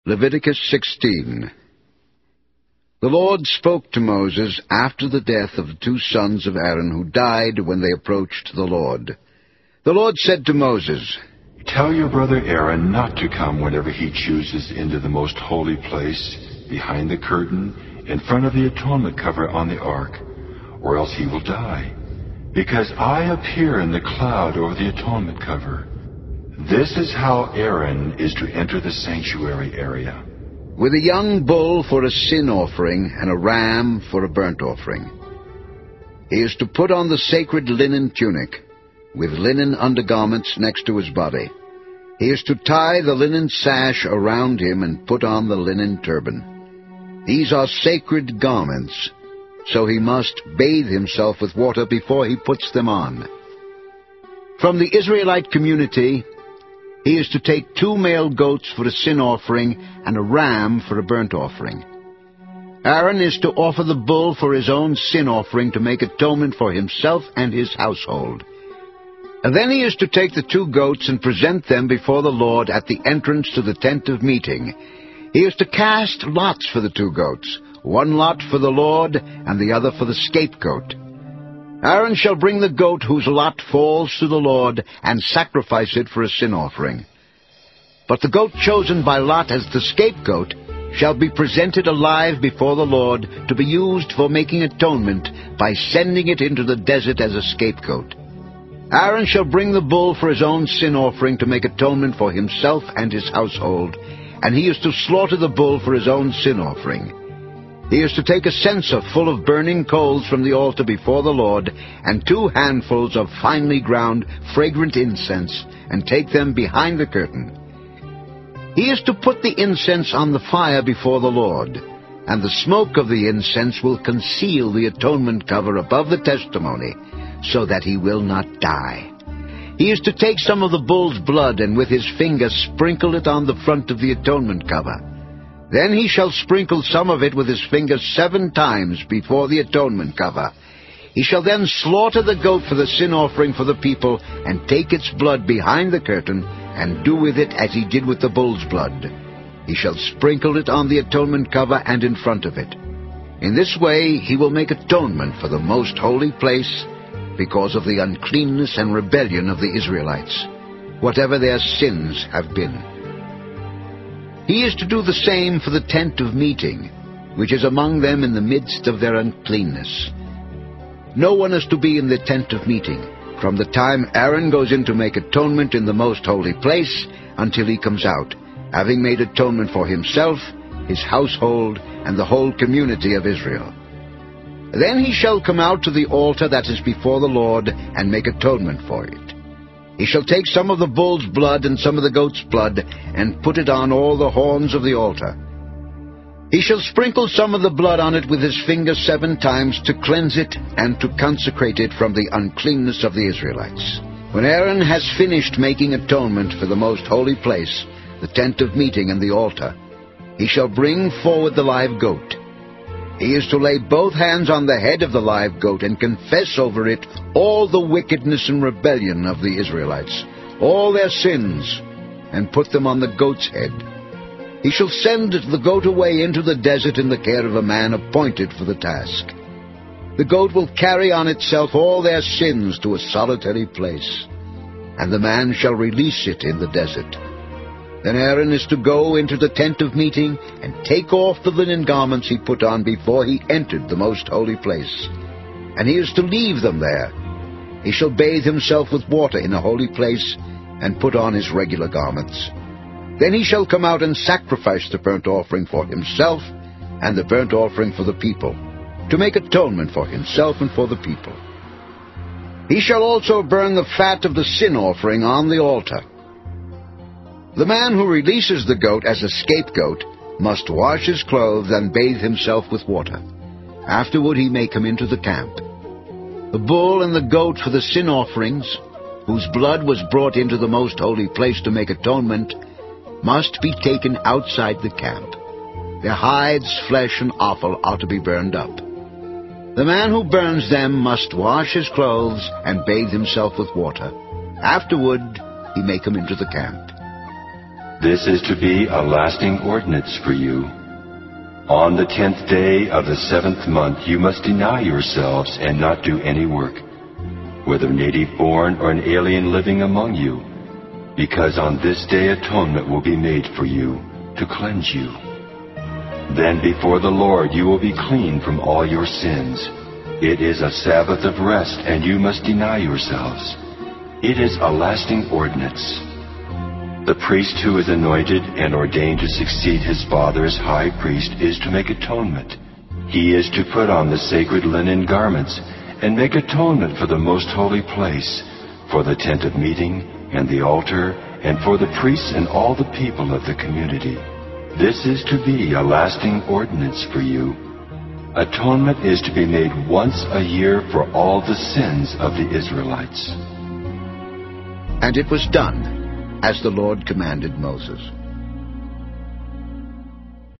Leviticus 16. The Lord spoke to Moses after the death of the two sons of Aaron who died when they approached the Lord. The Lord said to Moses, "Tell your brother Aaron not to come whenever he chooses into the most holy place, behind the curtain, in front of the atonement cover on the ark, or else he will die, because I appear in the cloud over the atonement cover. This is how Aaron is to enter the sanctuary area. With a young bull for a sin offering and a ram for a burnt offering. He is to put on the sacred linen tunic, with linen undergarments next to his body. He is to tie the linen sash around him and put on the linen turban. These are sacred garments, so he must bathe himself with water before he puts them on. From the Israelite community, he is to take 2 male goats for a sin offering and a ram for a burnt offering. Aaron is to offer the bull for his own sin offering to make atonement for himself and his household. And then he is to take the 2 goats and present them before the Lord at the entrance to the tent of meeting. He is to cast lots for the 2 goats, 1 lot for the Lord and the other for the scapegoat. Aaron shall bring the goat whose lot falls to the Lord and sacrifice it for a sin offering. But the goat chosen by lot as the scapegoat shall be presented alive before the Lord to be used for making atonement by sending it into the desert as a scapegoat. Aaron shall bring the bull for his own sin offering to make atonement for himself and his household, and he is to slaughter the bull for his own sin offering. He is to take a censer full of burning coals from the altar before the Lord, and 2 handfuls of finely ground, fragrant incense, and take them behind the curtain. He is to put the incense on the fire before the Lord, and the smoke of the incense will conceal the atonement cover above the testimony, so that he will not die. He is to take some of the bull's blood, and with his finger sprinkle it on the front of the atonement cover. Then he shall sprinkle some of it with his finger 7 times before the atonement cover. He shall then slaughter the goat for the sin offering for the people, and take its blood behind the curtain, and do with it as he did with the bull's blood. He shall sprinkle it on the atonement cover and in front of it. In this way he will make atonement for the most holy place, because of the uncleanness and rebellion of the Israelites, whatever their sins have been. He is to do the same for the tent of meeting, which is among them in the midst of their uncleanness. No one is to be in the tent of meeting, from the time Aaron goes in to make atonement in the most holy place until he comes out, having made atonement for himself, his household, and the whole community of Israel. Then he shall come out to the altar that is before the Lord, and make atonement for it. He shall take some of the bull's blood and some of the goat's blood, and put it on all the horns of the altar. He shall sprinkle some of the blood on it with his finger 7 times to cleanse it and to consecrate it from the uncleanness of the Israelites. When Aaron has finished making atonement for the most holy place, the tent of meeting and the altar, he shall bring forward the live goat. He is to lay both hands on the head of the live goat and confess over it all the wickedness and rebellion of the Israelites, all their sins, and put them on the goat's head. He shall send the goat away into the desert in the care of a man appointed for the task. The goat will carry on itself all their sins to a solitary place, and the man shall release it in the desert. Then Aaron is to go into the tent of meeting and take off the linen garments he put on before he entered the most holy place, and he is to leave them there. He shall bathe himself with water in a holy place and put on his regular garments. Then he shall come out and sacrifice the burnt offering for himself and the burnt offering for the people, to make atonement for himself and for the people. He shall also burn the fat of the sin offering on the altar. The man who releases the goat as a scapegoat must wash his clothes and bathe himself with water. Afterward he may come into the camp. The bull and the goat for the sin offerings, whose blood was brought into the most holy place to make atonement, must be taken outside the camp. Their hides, flesh, and offal are to be burned up. The man who burns them must wash his clothes and bathe himself with water. Afterward he may come into the camp. This is to be a lasting ordinance for you. On the 10th day of the 7th month you must deny yourselves and not do any work, whether native-born or an alien living among you, because on this day atonement will be made for you, to cleanse you. Then before the Lord you will be clean from all your sins. It is a Sabbath of rest, and you must deny yourselves. It is a lasting ordinance. The priest who is anointed and ordained to succeed his father as high priest is to make atonement. He is to put on the sacred linen garments and make atonement for the most holy place, for the tent of meeting and the altar, and for the priests and all the people of the community. This is to be a lasting ordinance for you. Atonement is to be made once a year for all the sins of the Israelites. And it was done, as the Lord commanded Moses.